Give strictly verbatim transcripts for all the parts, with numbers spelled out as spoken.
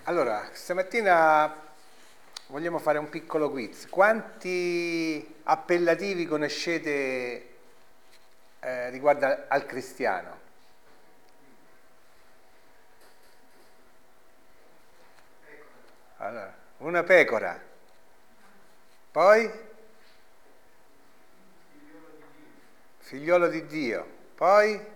Allora, stamattina vogliamo fare un piccolo quiz. Quanti appellativi conoscete eh, riguardo al cristiano? Allora, una pecora, poi figliolo di Dio, poi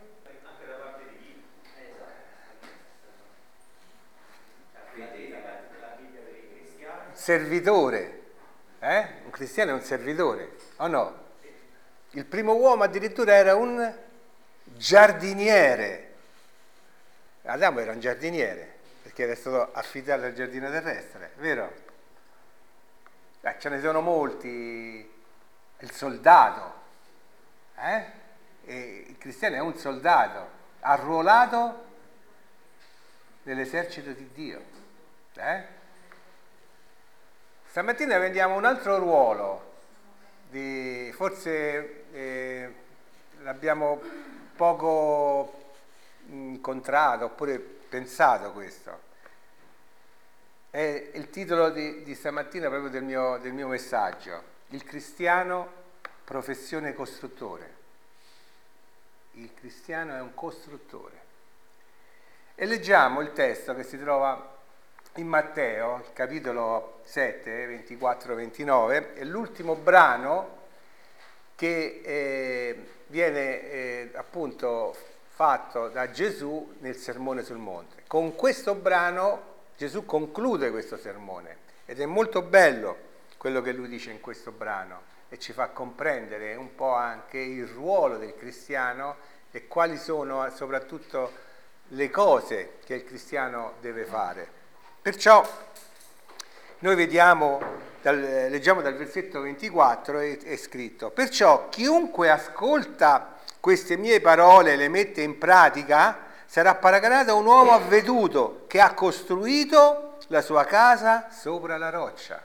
servitore, eh? Un cristiano è un servitore, o no? Il primo uomo addirittura era un giardiniere. Adamo era un giardiniere, perché era stato affidato al giardino terrestre, vero? Eh, ce ne sono molti. Il soldato, eh? E il cristiano è un soldato, arruolato nell'esercito di Dio, eh? Stamattina vediamo un altro ruolo, di, forse eh, l'abbiamo poco incontrato oppure pensato questo. È il titolo di, di stamattina proprio del mio, del mio messaggio, il cristiano professione costruttore. Il cristiano è un costruttore. E leggiamo il testo che si trova in Matteo, il capitolo sette, ventiquattro ventinove, è l'ultimo brano che eh, viene eh, appunto fatto da Gesù nel Sermone sul Monte. Con questo brano Gesù conclude questo sermone ed è molto bello quello che lui dice in questo brano e ci fa comprendere un po' anche il ruolo del cristiano e quali sono soprattutto le cose che il cristiano deve fare. Perciò noi vediamo, dal, leggiamo dal versetto ventiquattro, è, è scritto: perciò chiunque ascolta queste mie parole e le mette in pratica sarà paragonato a un uomo avveduto che ha costruito la sua casa sopra la roccia.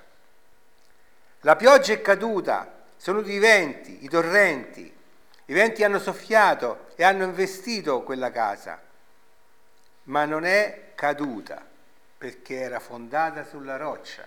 La pioggia è caduta, sono venuti i venti, i torrenti, i venti hanno soffiato e hanno investito quella casa, ma non è caduta perché era fondata sulla roccia.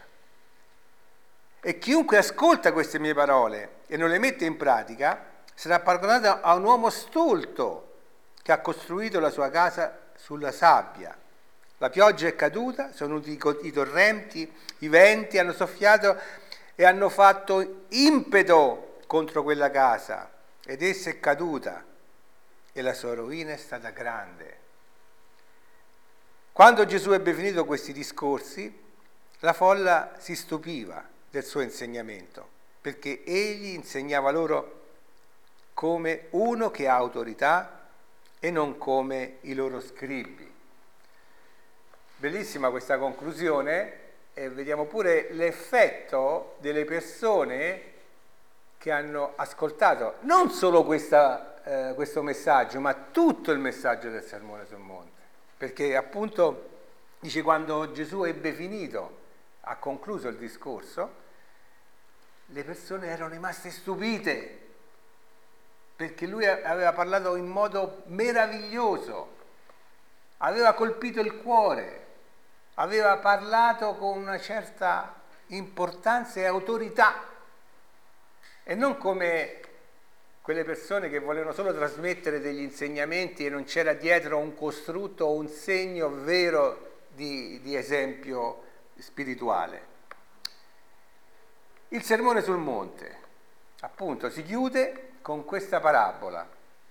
E chiunque ascolta queste mie parole e non le mette in pratica sarà paragonato a un uomo stolto che ha costruito la sua casa sulla sabbia. La pioggia è caduta, sono venuti i torrenti, i venti hanno soffiato e hanno fatto impeto contro quella casa ed essa è caduta e la sua rovina è stata grande. Quando Gesù ebbe finito questi discorsi, la folla si stupiva del suo insegnamento, perché egli insegnava loro come uno che ha autorità e non come i loro scribi. Bellissima questa conclusione, e vediamo pure l'effetto delle persone che hanno ascoltato non solo questa, eh, questo messaggio, ma tutto il messaggio del Sermone sul Monte. Perché appunto dice, quando Gesù ebbe finito, ha concluso il discorso, le persone erano rimaste stupite, perché lui aveva parlato in modo meraviglioso, aveva colpito il cuore, aveva parlato con una certa importanza e autorità, e non come quelle persone che volevano solo trasmettere degli insegnamenti e non c'era dietro un costrutto o un segno vero di, di esempio spirituale. Il Sermone sul Monte, appunto, si chiude con questa parabola,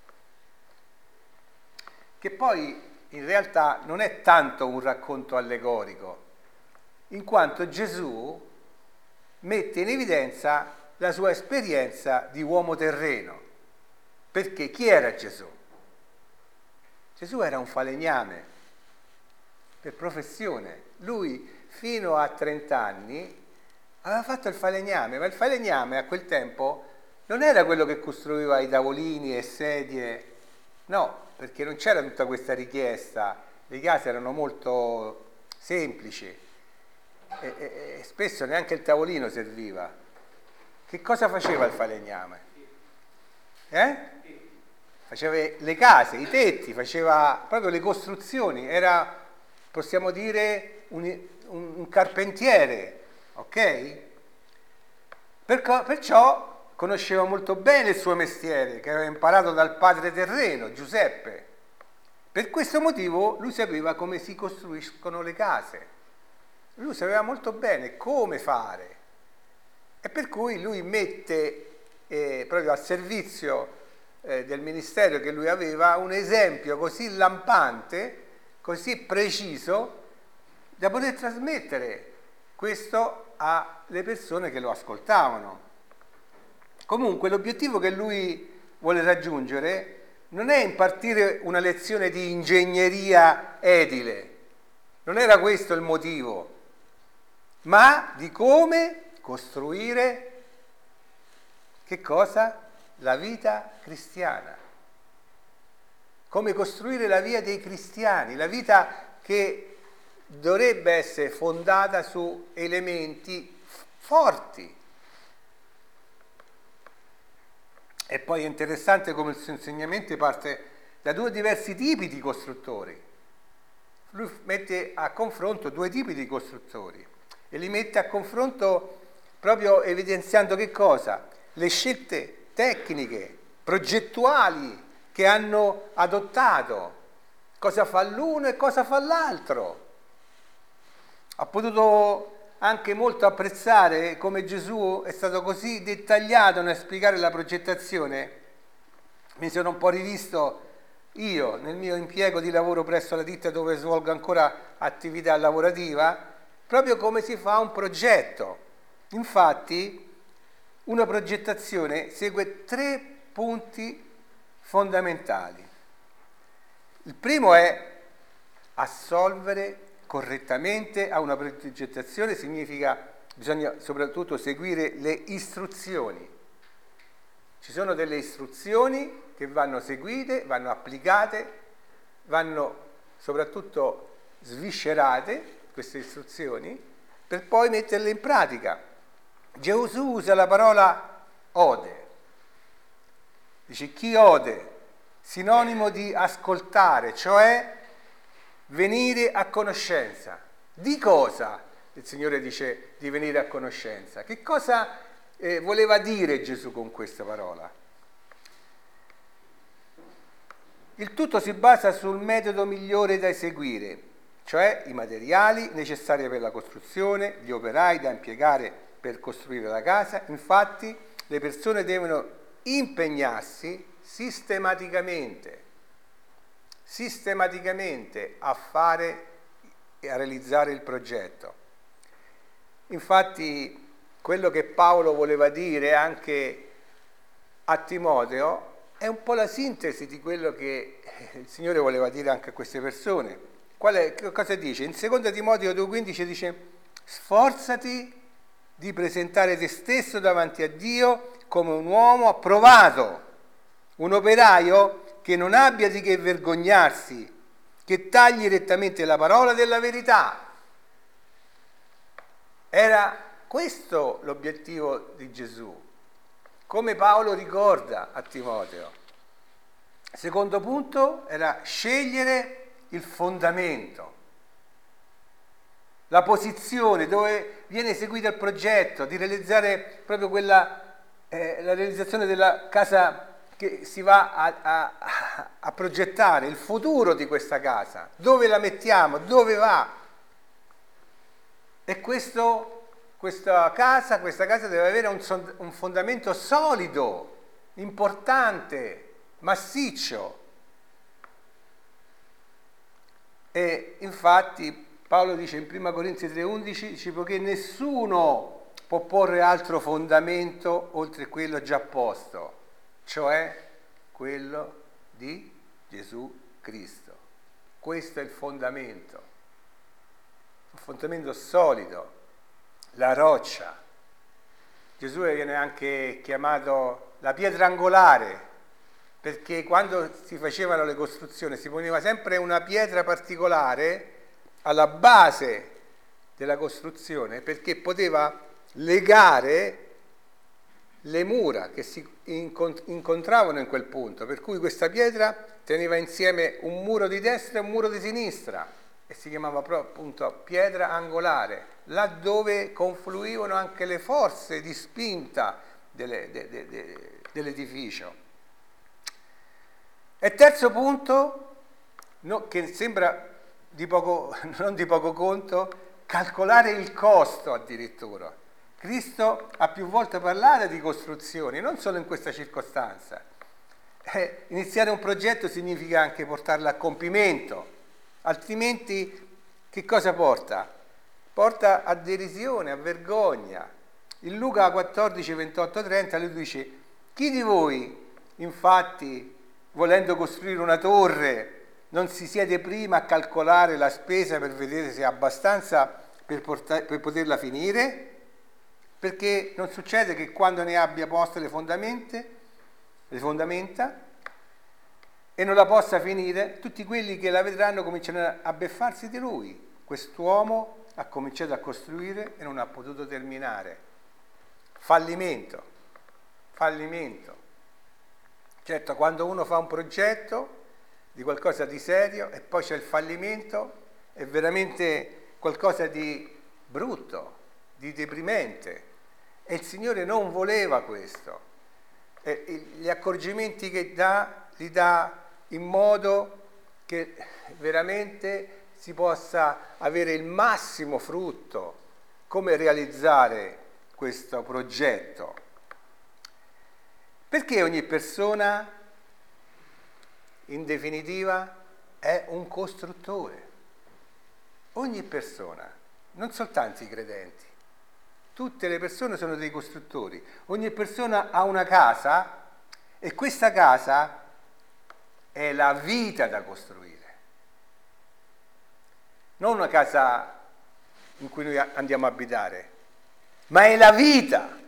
che poi in realtà non è tanto un racconto allegorico, in quanto Gesù mette in evidenza la sua esperienza di uomo terreno. Perché chi era Gesù? Gesù era un falegname per professione. Lui fino a trenta anni aveva fatto il falegname, ma il falegname a quel tempo non era quello che costruiva i tavolini e sedie, no, perché non c'era tutta questa richiesta, le case erano molto semplici e, e, e spesso neanche il tavolino serviva. Che cosa faceva il falegname? Eh? Faceva le case, i tetti, faceva proprio le costruzioni, era, possiamo dire, un, un, un carpentiere, ok? Perciò, perciò conosceva molto bene il suo mestiere, che aveva imparato dal padre terreno, Giuseppe. Per questo motivo lui sapeva come si costruiscono le case. Lui sapeva molto bene come fare. E per cui lui mette eh, proprio a servizio eh, del ministero che lui aveva un esempio così lampante, così preciso, da poter trasmettere questo alle persone che lo ascoltavano. Comunque l'obiettivo che lui vuole raggiungere non è impartire una lezione di ingegneria edile, non era questo il motivo, ma di come costruire che cosa? La vita cristiana. Come costruire la via dei cristiani, la vita che dovrebbe essere fondata su elementi forti. E poi è interessante come il suo insegnamento parte da due diversi tipi di costruttori. Lui mette a confronto due tipi di costruttori e li mette a confronto proprio evidenziando che cosa? Le scelte tecniche, progettuali che hanno adottato, cosa fa l'uno e cosa fa l'altro. Ha potuto anche molto apprezzare come Gesù è stato così dettagliato nel spiegare la progettazione. Mi sono un po' rivisto io nel mio impiego di lavoro presso la ditta dove svolgo ancora attività lavorativa, proprio come si fa un progetto. Infatti una progettazione segue tre punti fondamentali. Il primo è assolvere correttamente a una progettazione, significa bisogna soprattutto seguire le istruzioni. Ci sono delle istruzioni che vanno seguite, vanno applicate, vanno soprattutto sviscerate queste istruzioni per poi metterle in pratica. Gesù usa la parola ode. Dice chi ode, sinonimo di ascoltare, cioè venire a conoscenza. Di cosa? Il Signore dice di venire a conoscenza. Che cosa eh, voleva dire Gesù con questa parola? Il tutto si basa sul metodo migliore da eseguire, cioè i materiali necessari per la costruzione, gli operai da impiegare per costruire la casa. Infatti le persone devono impegnarsi sistematicamente, sistematicamente a fare e a realizzare il progetto. Infatti quello che Paolo voleva dire anche a Timoteo è un po' la sintesi di quello che il Signore voleva dire anche a queste persone. Qual è, che cosa dice? In seconda Timoteo due quindici dice: sforzati di presentare te stesso davanti a Dio come un uomo approvato, un operaio che non abbia di che vergognarsi, che tagli rettamente la parola della verità. Era questo l'obiettivo di Gesù, come Paolo ricorda a Timoteo. Secondo punto era scegliere il fondamento, la posizione dove viene eseguito il progetto, di realizzare proprio quella, eh, la realizzazione della casa che si va a, a, a progettare, il futuro di questa casa, dove la mettiamo, dove va. E questo, questa casa, questa casa deve avere un, un fondamento solido, importante, massiccio. E infatti Paolo dice in prima Corinzi tre undici, dice, poiché nessuno può porre altro fondamento oltre quello già posto, cioè quello di Gesù Cristo. Questo è il fondamento, un fondamento solido, la roccia. Gesù viene anche chiamato la pietra angolare, perché quando si facevano le costruzioni si poneva sempre una pietra particolare alla base della costruzione, perché poteva legare le mura che si incontravano in quel punto, per cui questa pietra teneva insieme un muro di destra e un muro di sinistra. e si chiamava proprio appunto pietra angolare, laddove confluivano anche le forze di spinta delle, de, de, de, dell'edificio. E terzo punto, no, che sembra di poco, non di poco conto, calcolare il costo addirittura. Cristo ha più volte parlato di costruzioni, non solo in questa circostanza. Eh, iniziare un progetto significa anche portarlo a compimento, altrimenti che cosa porta? Porta a derisione, a vergogna. In Luca quattordici, ventotto, trenta lui dice: chi di voi, infatti, volendo costruire una torre, non si siede prima a calcolare la spesa per vedere se è abbastanza per, portare, per poterla finire? Perché non succede che quando ne abbia poste le fondamenta, le fondamenta e non la possa finire, tutti quelli che la vedranno cominciano a beffarsi di lui. Quest'uomo ha cominciato a costruire e non ha potuto terminare. Fallimento, fallimento. Certo, quando uno fa un progetto di qualcosa di serio e poi c'è il fallimento, è veramente qualcosa di brutto, di deprimente. E il Signore non voleva questo. E gli accorgimenti che dà, li dà in modo che veramente si possa avere il massimo frutto. Come realizzare questo progetto? Perché ogni persona, in definitiva, è un costruttore. Ogni persona, non soltanto i credenti. Tutte le persone sono dei costruttori. Ogni persona ha una casa e questa casa è la vita da costruire. Non una casa in cui noi andiamo a abitare, ma è la vita.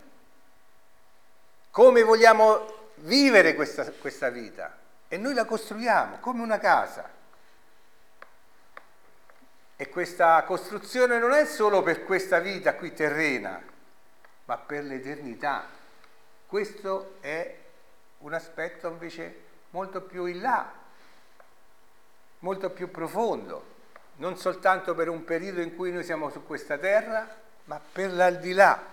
Come vogliamo vivere questa, questa vita? E noi la costruiamo come una casa. E questa costruzione non è solo per questa vita qui terrena, ma per l'eternità. Questo è un aspetto invece molto più in là, molto più profondo, non soltanto per un periodo in cui noi siamo su questa terra, ma per l'aldilà.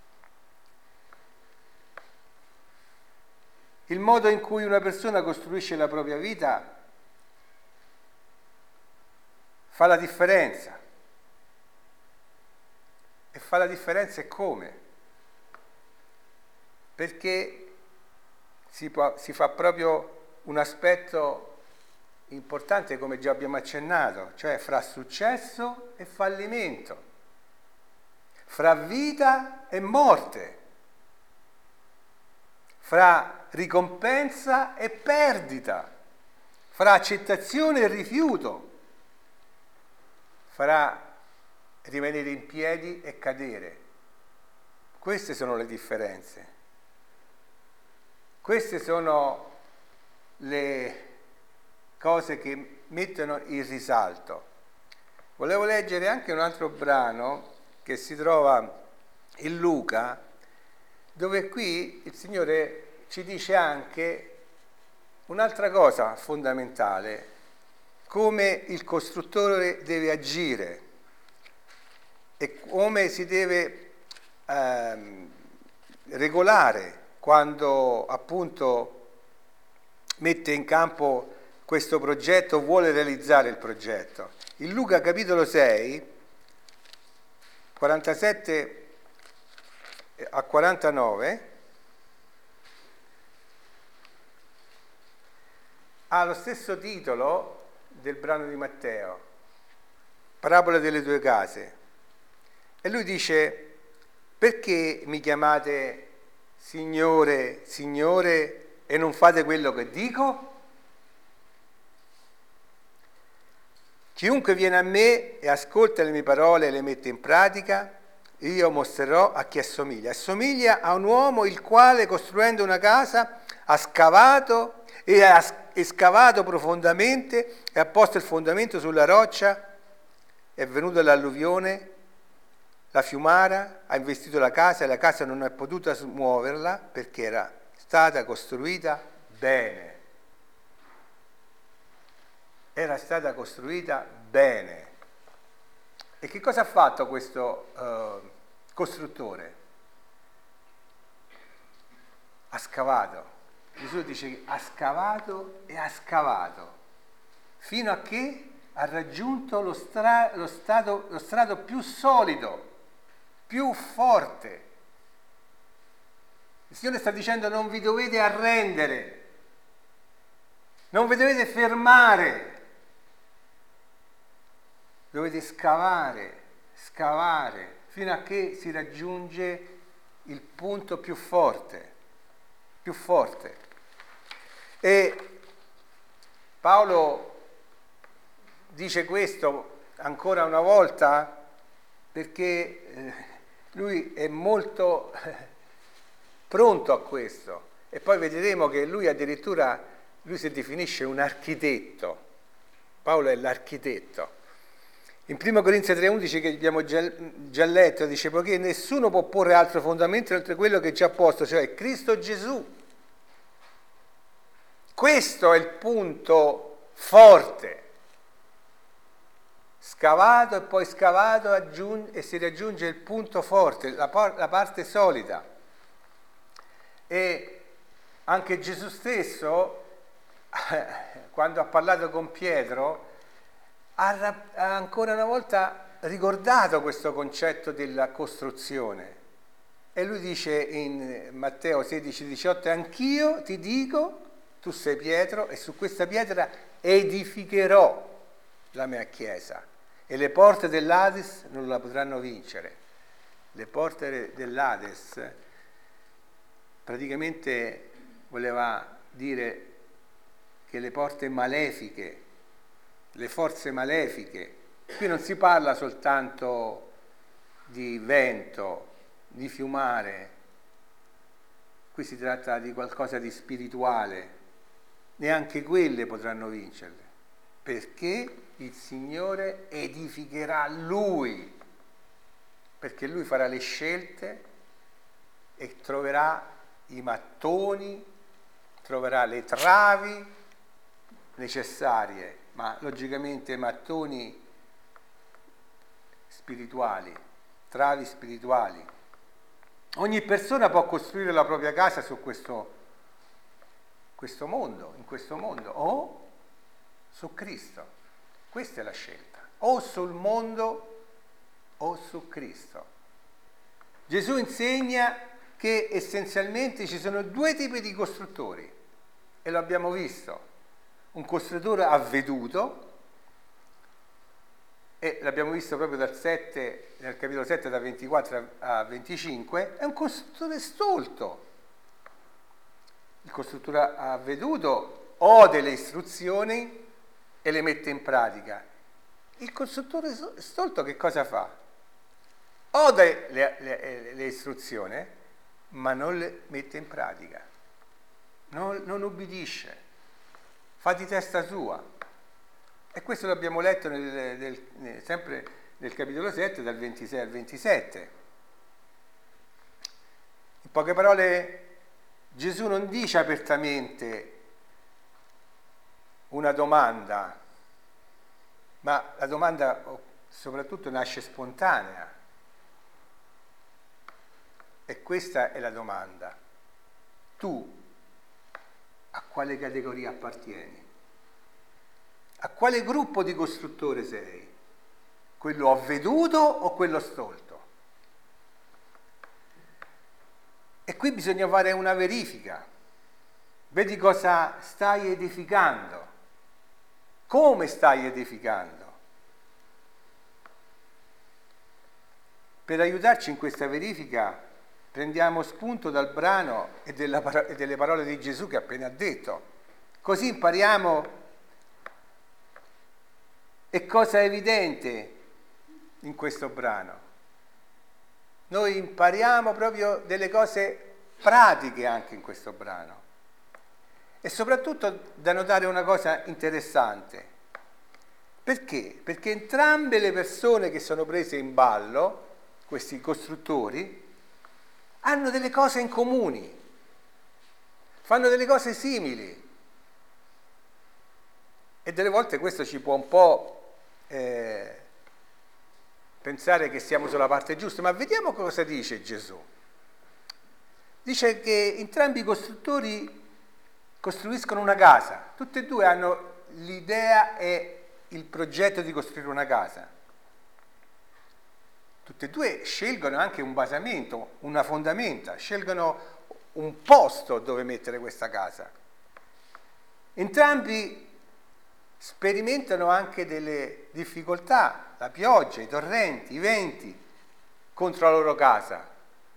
Il modo in cui una persona costruisce la propria vita fa la differenza. E fa la differenza e come? Perché si, può, si fa proprio un aspetto importante, come già abbiamo accennato, cioè fra successo e fallimento, fra vita e morte, fra ricompensa e perdita, fra accettazione e rifiuto, fra rimanere in piedi e cadere. Queste sono le differenze. Queste sono le cose che mettono in risalto. Volevo leggere anche un altro brano che si trova in Luca, dove qui il Signore ci dice anche un'altra cosa fondamentale, come il costruttore deve agire e come si deve ehm, regolare quando appunto mette in campo questo progetto, vuole realizzare il progetto. In Luca capitolo sei, quarantasette a quarantanove, ha lo stesso titolo del brano di Matteo, Parabola delle due case. E lui dice: perché mi chiamate Signore, Signore e non fate quello che dico? Chiunque viene a me e ascolta le mie parole e le mette in pratica, io mostrerò a chi assomiglia. Assomiglia a un uomo il quale, costruendo una casa, ha scavato e ha e scavato profondamente e ha posto il fondamento sulla roccia. È venuta l'alluvione, la fiumara ha investito la casa e la casa non è potuta muoverla perché era stata costruita bene. Era stata costruita bene. E che cosa ha fatto questo uh, costruttore? Ha scavato. Gesù dice che ha scavato e ha scavato fino a che ha raggiunto lo, stra- lo, stato, lo strato più solido, più forte. Il Signore sta dicendo: non vi dovete arrendere, non vi dovete fermare, dovete scavare, scavare, fino a che si raggiunge il punto più forte, più forte. E Paolo dice questo ancora una volta perché eh, lui è molto eh, pronto a questo, e poi vedremo che lui addirittura lui si definisce un architetto. Paolo è l'architetto. In primo Corinzi tre undici, che abbiamo già, già letto, dice: poiché nessuno può porre altro fondamento oltre quello che è già posto, cioè Cristo Gesù. Questo è il punto forte. Scavato e poi scavato aggiunge, e si raggiunge il punto forte, la, la parte solida. E anche Gesù stesso, quando ha parlato con Pietro, ha, ha ancora una volta ricordato questo concetto della costruzione. E lui dice in Matteo sedici diciotto: anch'io ti dico, tu sei Pietro, e su questa pietra edificherò la mia chiesa, e le porte dell'Ades non la potranno vincere. Le porte dell'Ades praticamente voleva dire che le porte malefiche, le forze malefiche, qui non si parla soltanto di vento, di fiumare, qui si tratta di qualcosa di spirituale. Neanche quelle potranno vincerle, perché il Signore edificherà Lui, perché Lui farà le scelte e troverà i mattoni, troverà le travi necessarie, ma logicamente mattoni spirituali, travi spirituali. Ogni persona può costruire la propria casa su questo, questo mondo, in questo mondo, o su Cristo. Questa è la scelta, o sul mondo o su Cristo. Gesù insegna che essenzialmente ci sono due tipi di costruttori, e lo abbiamo visto: un costruttore avveduto, e l'abbiamo visto proprio dal sette, nel capitolo sette, da ventiquattro a venticinque, è un costruttore stolto. Il costruttore avveduto ode le istruzioni e le mette in pratica. Il costruttore stolto che cosa fa? Ode le, le, le istruzioni, ma non le mette in pratica, non, non ubbidisce, fa di testa sua. E questo l'abbiamo letto nel, nel, nel, sempre nel capitolo sette, dal ventisei al ventisette. In poche parole, Gesù non dice apertamente una domanda, ma la domanda soprattutto nasce spontanea. E questa è la domanda: tu a quale categoria appartieni? A quale gruppo di costruttore sei? Quello avveduto o quello stolto? E qui bisogna fare una verifica. Vedi cosa stai edificando, come stai edificando. Per aiutarci in questa verifica prendiamo spunto dal brano e, della, e delle parole di Gesù che ha appena detto. Così impariamo. E cosa è evidente in questo brano? Noi impariamo proprio delle cose pratiche anche in questo brano. E soprattutto da notare una cosa interessante. Perché? Perché entrambe le persone che sono prese in ballo, questi costruttori, hanno delle cose in comuni, fanno delle cose simili. E delle volte questo ci può un po' eh, pensare che siamo sulla parte giusta, ma vediamo cosa dice Gesù. Dice che entrambi i costruttori costruiscono una casa, tutti e due hanno l'idea e il progetto di costruire una casa. Tutti e due scelgono anche un basamento, una fondamenta, scelgono un posto dove mettere questa casa. Entrambi sperimentano anche delle difficoltà, la pioggia, i torrenti, i venti contro la loro casa.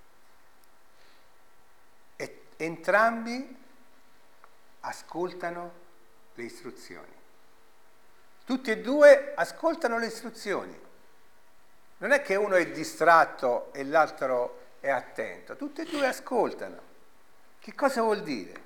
E entrambi ascoltano le istruzioni. Tutti e due ascoltano le istruzioni. Non è che uno è distratto e l'altro è attento, tutti e due ascoltano. Che cosa vuol dire?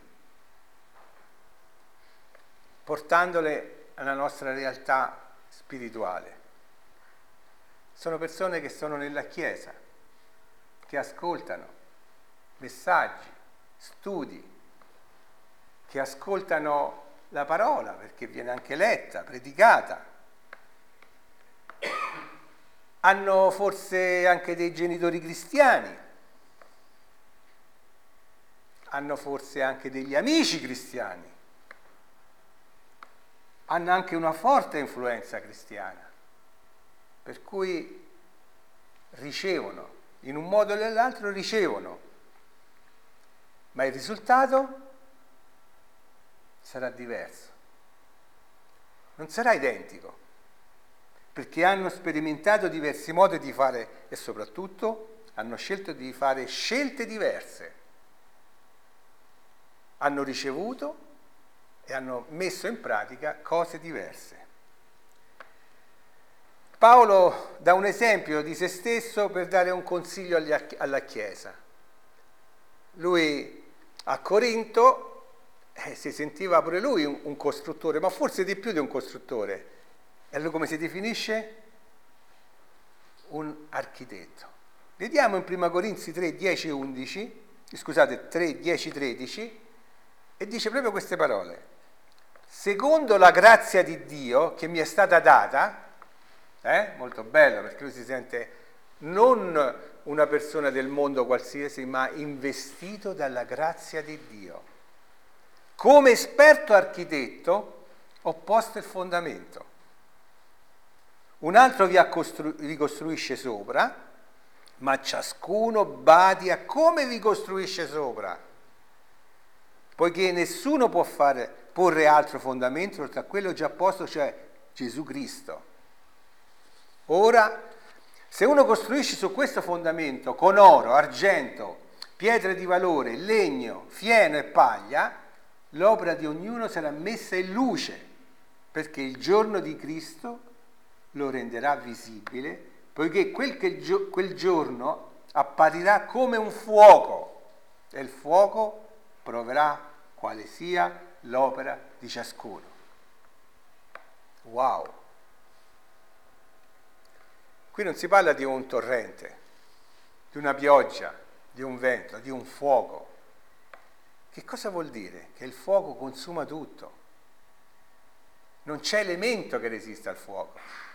Portandole alla nostra realtà spirituale. Sono persone che sono nella Chiesa, che ascoltano messaggi, studi, che ascoltano la parola, perché viene anche letta, predicata. Hanno forse anche dei genitori cristiani, hanno forse anche degli amici cristiani, hanno anche una forte influenza cristiana, per cui ricevono, in un modo o nell'altro ricevono, ma il risultato sarà diverso, non sarà identico, perché hanno sperimentato diversi modi di fare e soprattutto hanno scelto di fare scelte diverse. Hanno ricevuto e hanno messo in pratica cose diverse. Paolo dà un esempio di se stesso per dare un consiglio alla Chiesa. Lui a Corinto eh, si sentiva pure lui un, un costruttore, ma forse di più di un costruttore. E lui come si definisce? Un architetto. Vediamo in prima Corinzi tre, dieci, undici, scusate, tre, dieci, tredici, e dice proprio queste parole. Secondo la grazia di Dio che mi è stata data, eh, molto bello perché lui si sente non una persona del mondo qualsiasi, ma investito dalla grazia di Dio. Come esperto architetto ho posto il fondamento. Un altro vi, costru- vi costruisce sopra, ma ciascuno badi a come vi costruisce sopra, poiché nessuno può fare, porre altro fondamento oltre a quello già posto, cioè Gesù Cristo. Ora, se uno costruisce su questo fondamento con oro, argento, pietre di valore, legno, fieno e paglia, l'opera di ognuno sarà messa in luce, perché il giorno di Cristo lo renderà visibile, poiché quel, che gio- quel giorno apparirà come un fuoco e il fuoco proverà quale sia l'opera di ciascuno. Wow! Qui non si parla di un torrente, di una pioggia, di un vento, di un fuoco. Che cosa vuol dire? Che il fuoco consuma tutto. Non c'è elemento che resista al fuoco.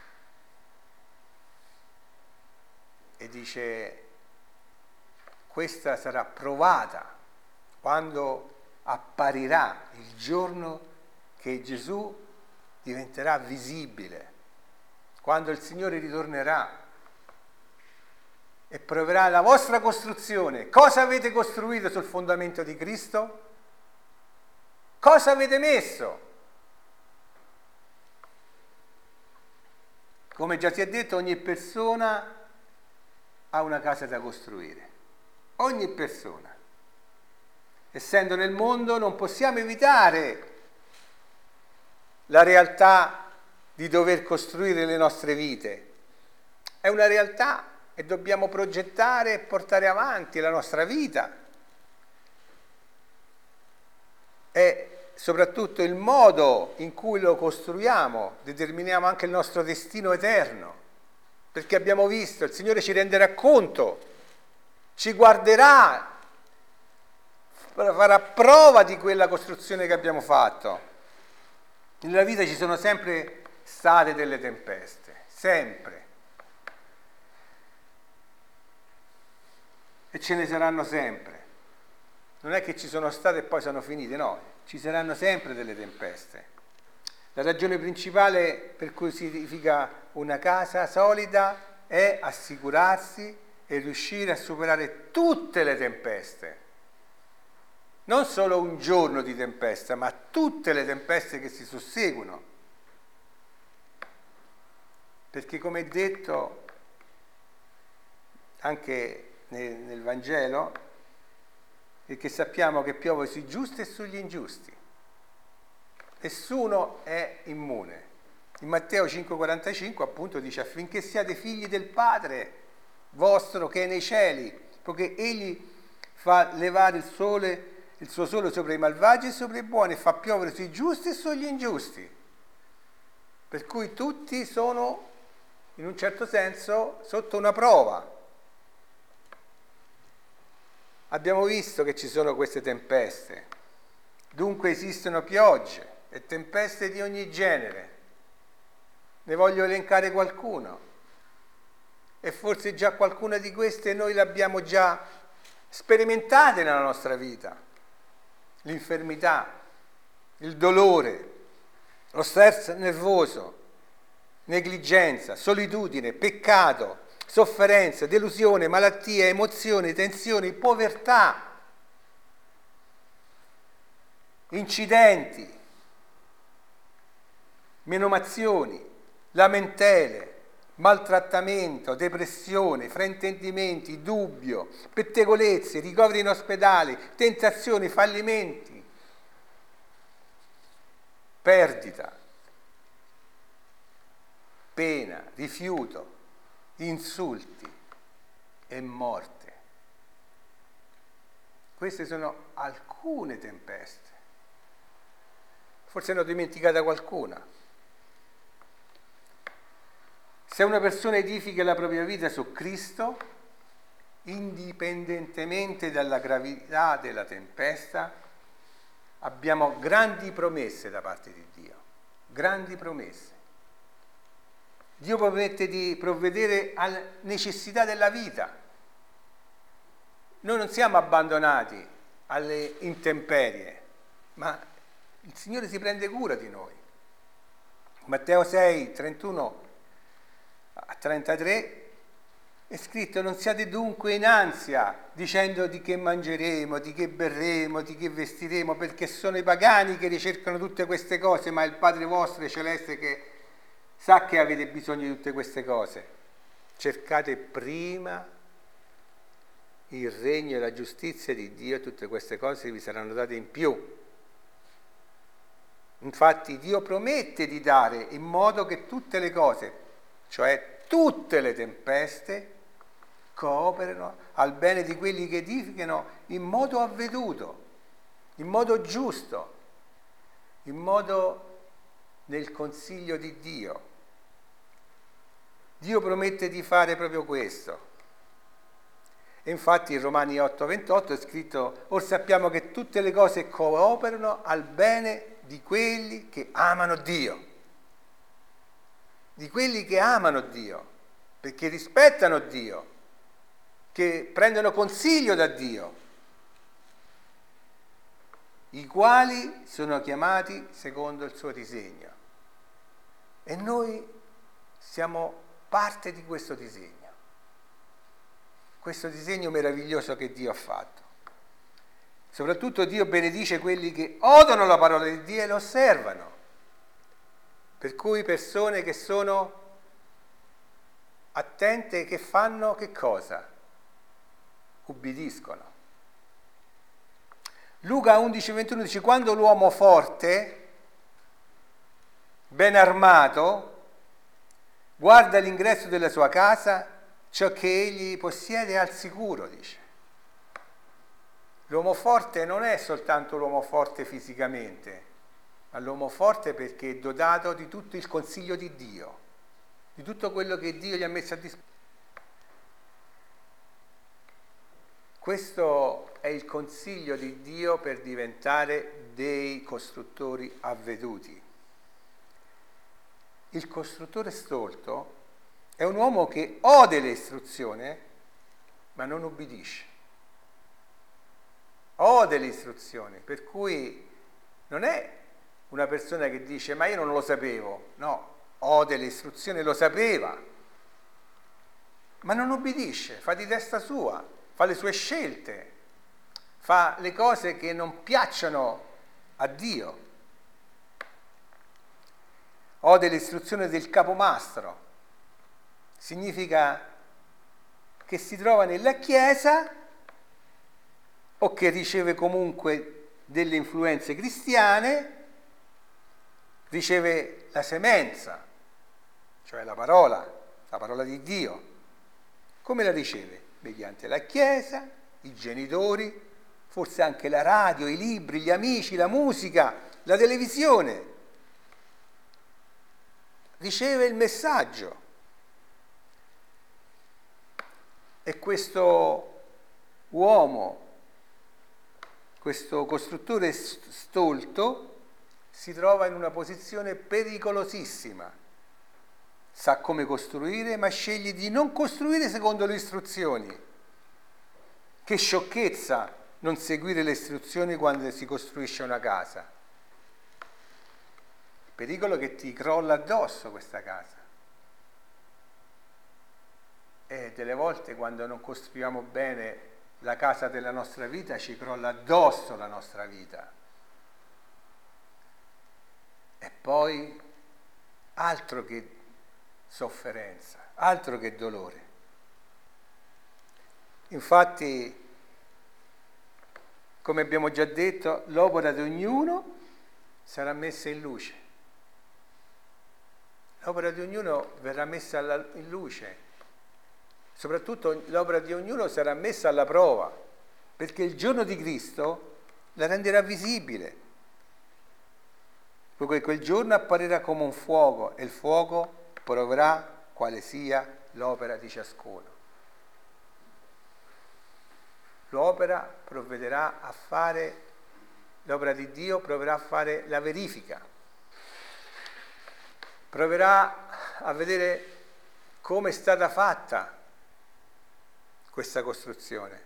E dice, questa sarà provata quando apparirà il giorno che Gesù diventerà visibile, quando il Signore ritornerà e proverà la vostra costruzione. Cosa avete costruito sul fondamento di Cristo? Cosa avete messo? Come già si è detto, ogni persona ha una casa da costruire. Ogni persona. Essendo nel mondo non possiamo evitare la realtà di dover costruire le nostre vite. È una realtà e dobbiamo progettare e portare avanti la nostra vita. E soprattutto il modo in cui lo costruiamo determiniamo anche il nostro destino eterno, perché abbiamo visto, il Signore ci renderà conto, ci guarderà, farà prova di quella costruzione che abbiamo fatto. Nella vita ci sono sempre state delle tempeste, sempre. e ce ne saranno sempre. Non è che ci sono state e poi sono finite, no, ci saranno sempre delle tempeste. La ragione principale per cui si edifica una casa solida è assicurarsi e riuscire a superare tutte le tempeste. Non solo un giorno di tempesta, ma tutte le tempeste che si susseguono. Perché come è detto anche nel, nel Vangelo, è che sappiamo che piove sui giusti e sugli ingiusti. Nessuno è immune. In Matteo cinque quarantacinque appunto dice: affinché siate figli del Padre vostro che è nei cieli, poiché egli fa levare il sole, il suo sole sopra i malvagi e sopra i buoni, e fa piovere sui giusti e sugli ingiusti. Per cui tutti sono, in un certo senso, sotto una prova. Abbiamo visto che ci sono queste tempeste, dunque esistono piogge e tempeste di ogni genere. Ne voglio elencare qualcuno, e forse già qualcuna di queste noi l'abbiamo già sperimentate nella nostra vita. L'infermità, il dolore, lo stress nervoso, negligenza, solitudine, peccato, sofferenza, delusione, malattie, emozioni, tensioni, povertà, incidenti, menomazioni, lamentele, maltrattamento, depressione, fraintendimenti, dubbio, pettegolezzi, ricoveri in ospedale, tentazioni, fallimenti, perdita, pena, rifiuto, insulti e morte. Queste sono alcune tempeste. Forse ne ho dimenticata qualcuna. Se una persona edifica la propria vita su Cristo, indipendentemente dalla gravità della tempesta, abbiamo grandi promesse da parte di Dio, grandi promesse. Dio promette di provvedere alle necessità della vita. Noi non siamo abbandonati alle intemperie, ma il Signore si prende cura di noi. Matteo sei, trentuno a trentatré è scritto: non siate dunque in ansia dicendo di che mangeremo, di che berremo, di che vestiremo, perché sono i pagani che ricercano tutte queste cose, ma il Padre vostro celeste che sa che avete bisogno di tutte queste cose. Cercate prima il regno e la giustizia di Dio, tutte queste cose vi saranno date in più. Infatti Dio promette di dare in modo che tutte le cose, cioè tutte le tempeste, cooperano al bene di quelli che edificano in modo avveduto, in modo giusto, in modo nel consiglio di Dio. Dio promette di fare proprio questo. E infatti in Romani otto ventotto è scritto: or sappiamo che tutte le cose cooperano al bene di quelli che amano Dio. Di quelli che amano Dio, perché rispettano Dio, che prendono consiglio da Dio, i quali sono chiamati secondo il suo disegno. E noi siamo parte di questo disegno, questo disegno meraviglioso che Dio ha fatto. Soprattutto Dio benedice quelli che odono la parola di Dio e lo osservano. Per cui persone che sono attente, che fanno che cosa? Ubbidiscono. Luca undici ventuno dice: quando l'uomo forte, ben armato, guarda l'ingresso della sua casa, ciò che egli possiede è al sicuro, dice. L'uomo forte non è soltanto l'uomo forte fisicamente, ma l'uomo forte perché è dotato di tutto il consiglio di Dio, di tutto quello che Dio gli ha messo a disposizione. Questo è il consiglio di Dio per diventare dei costruttori avveduti. Il costruttore stolto è un uomo che ode le istruzioni, ma non ubbidisce. ho delle istruzioni, per cui non è una persona che dice ma io non lo sapevo, no, ho delle istruzioni, lo sapeva, ma non obbedisce, fa di testa sua, fa le sue scelte, fa le cose che non piacciono a Dio. Ho delle istruzioni del capomastro, significa che si trova nella Chiesa o che riceve comunque delle influenze cristiane, riceve la semenza, cioè la parola, la parola di Dio. Come la riceve? Mediante la Chiesa, i genitori, forse anche la radio, i libri, gli amici, la musica, la televisione. Riceve il messaggio. E questo uomo, questo costruttore stolto, si trova in una posizione pericolosissima. Sa come costruire, ma sceglie di non costruire secondo le istruzioni. Che sciocchezza non seguire le istruzioni quando si costruisce una casa. Il pericolo è che ti crolla addosso questa casa. E delle volte quando non costruiamo bene la casa della nostra vita ci crolla addosso la nostra vita. E poi altro che sofferenza, altro che dolore. Infatti, come abbiamo già detto, l'opera di ognuno sarà messa in luce. L'opera di ognuno verrà messa in luce. Soprattutto l'opera di ognuno sarà messa alla prova, perché il giorno di Cristo la renderà visibile. Poiché quel giorno apparirà come un fuoco e il fuoco proverà quale sia l'opera di ciascuno. L'opera provvederà a fare, l'opera di Dio proverà a fare la verifica, proverà a vedere come è stata fatta questa costruzione.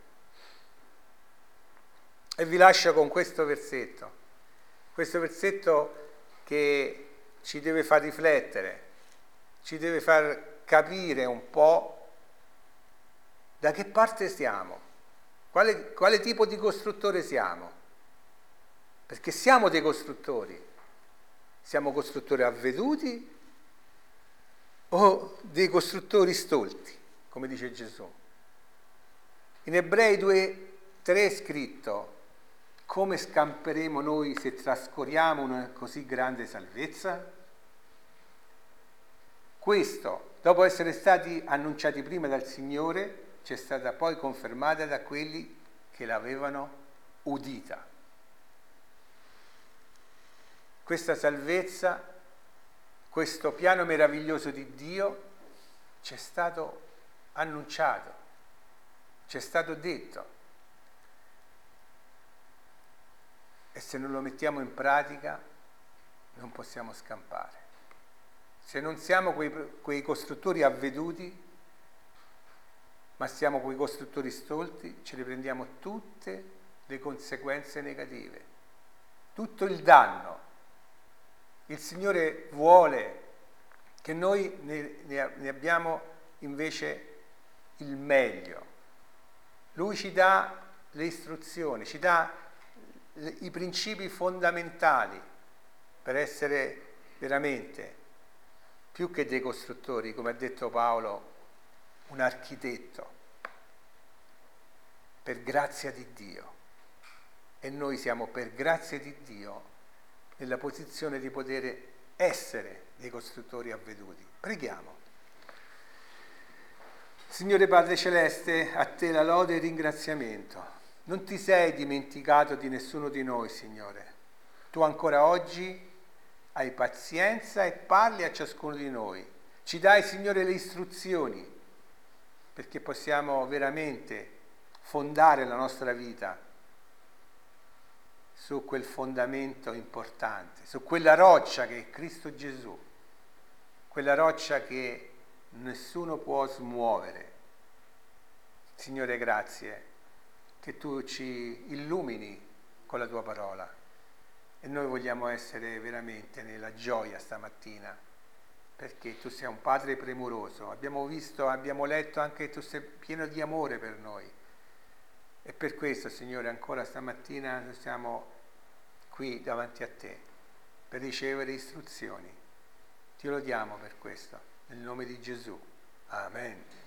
E vi lascio con questo versetto, questo versetto che ci deve far riflettere, ci deve far capire un po' da che parte siamo, quale, quale tipo di costruttore siamo, perché siamo dei costruttori, siamo costruttori avveduti o dei costruttori stolti, come dice Gesù. In Ebrei due tre è scritto: come scamperemo noi se trascuriamo una così grande salvezza? Questo, dopo essere stati annunciati prima dal Signore, ci è stata poi confermata da quelli che l'avevano udita. Questa salvezza, questo piano meraviglioso di Dio ci è stato annunciato, ci è stato detto. E se non lo mettiamo in pratica non possiamo scampare. Se non siamo quei, quei costruttori avveduti, ma siamo quei costruttori stolti, ci riprendiamo tutte le conseguenze negative, tutto il danno. Il Signore vuole che noi ne, ne, ne abbiamo invece il meglio. Lui ci dà le istruzioni, ci dà le, i principi fondamentali per essere veramente, più che dei costruttori, come ha detto Paolo, un architetto, per grazia di Dio. E noi siamo per grazia di Dio nella posizione di poter essere dei costruttori avveduti. Preghiamo. Signore Padre Celeste, a te la lode e il ringraziamento. Non ti sei dimenticato di nessuno di noi, Signore. Tu ancora oggi hai pazienza e parli a ciascuno di noi. Ci dai, Signore, le istruzioni perché possiamo veramente fondare la nostra vita su quel fondamento importante, su quella roccia che è Cristo Gesù, quella roccia che nessuno può smuovere. Signore, grazie, che tu ci illumini con la tua parola. E noi vogliamo essere veramente nella gioia stamattina, perché tu sei un Padre premuroso. Abbiamo visto, abbiamo letto anche che tu sei pieno di amore per noi. E per questo, Signore, ancora stamattina siamo qui davanti a te per ricevere istruzioni. Ti lodiamo per questo, nel nome di Gesù. Amen.